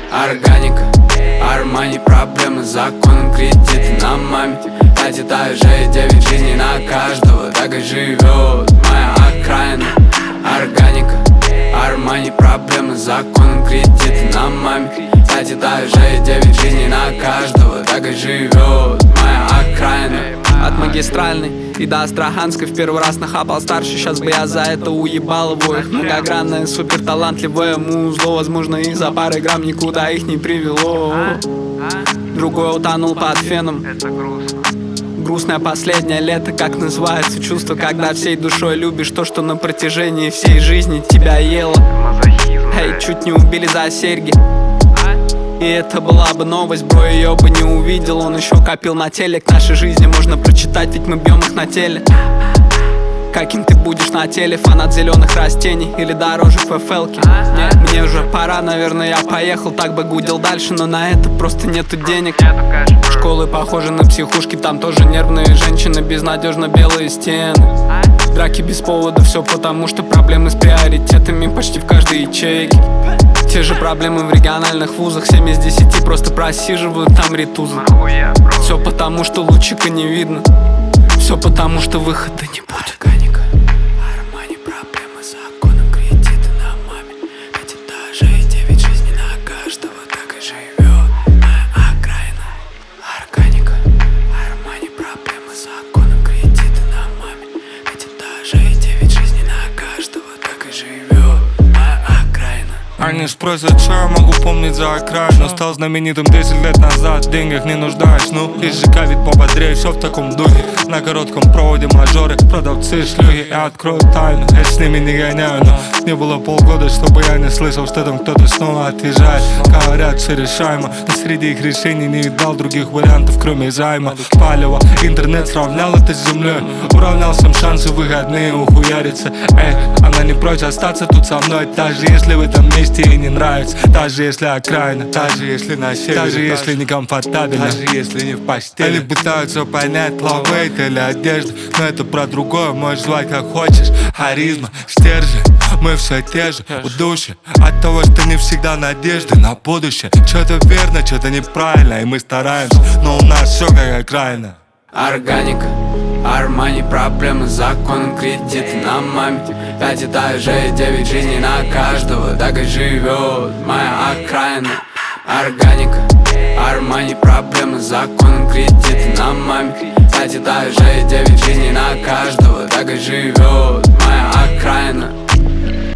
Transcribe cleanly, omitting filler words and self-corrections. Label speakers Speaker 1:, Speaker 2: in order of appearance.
Speaker 1: Органика, Армани, проблемы с законом, кредиты на маме. 5 этажей, 9 жизней на каждого, так и живет моя окраина. Органика, Армани, проблемы с законом, кредиты на маме. 5 этажей, 9 жизней на каждого, так и живет моя окраина.
Speaker 2: От магистральной и до Астраханской в первый раз нахапал старше. Сейчас бы я за это уебал его. Их многогранное, супер талантливое музло. Возможно, из-за пары грамм никуда их не привело. Другой утонул под феном. Грустное последнее лето, как называется чувство, когда всей душой любишь то, что на протяжении всей жизни тебя ело. Эй, чуть не убили за серьги. И это была бы новость, бро, ее бы не увидел. Он еще копил на телек, нашей жизни можно прочитать, ведь мы бьем их на теле. Каким ты будешь на теле, фанат зеленых растений или дорожек в FL-ке? Нет, мне уже пора, наверное, я поехал. Так бы гудел дальше, но на это просто нету денег. Школы похожи на психушки, там тоже нервные женщины, безнадежно белые стены. Драки без повода, все потому что проблемы с приоритетами почти в каждой ячейке. Те же проблемы в региональных вузах, 7 из 10 просто просиживают там ритузы. Все потому что лучика не видно, все потому что выхода не будет. Органика, Армани, проблемы с законом, кредиты на маме. 5 этажей, 9 жизней на каждого, так и живет моя окраина. Органика, Армани, проблемы с законом, кредиты на маме. 5 этажей, 9 жизней на каждого, так и живет моя окраина.
Speaker 3: Они спросят, что я могу помнить за окраину. Стал знаменитым 10 лет назад, в деньгах не нуждаюсь. Ну, из ЖК вид пободрее, все в таком духе. На коротком проводе мажоры, продавцы, шлюги. Я открою тайну, я с ними не гоняю. Но не было полгода, чтобы я не слышал, что там кто-то снова отъезжает. Говорят, все решаемо, но среди их решений не видал других вариантов, кроме займа. Палево, интернет сравнял это с землей. Уравнял всем шансы выходные ухуяриться. Эй, она не прочь остаться тут со мной, даже если в этом месте ей не нравится. Даже если окраина, даже если на севере, даже если некомфортабельно, даже если не в постели. Они пытаются понять, лавейт или одежда, но это про другое, можешь звать как хочешь. Харизма, стержень, мы все те же, удушье от того, что не всегда надежды на будущее. Что-то верно, что-то неправильно, и мы стараемся, но у нас все как окраина.
Speaker 1: Органика, Армани, проблемы с законом, кредиты на маме. 5 этажей, 9 жизней на каждого, так и живет моя окраина. Органика, Армани, проблемы с законом, кредиты на маме. 5 этажей, 9 жизней на каждого, так и живет моя окраина.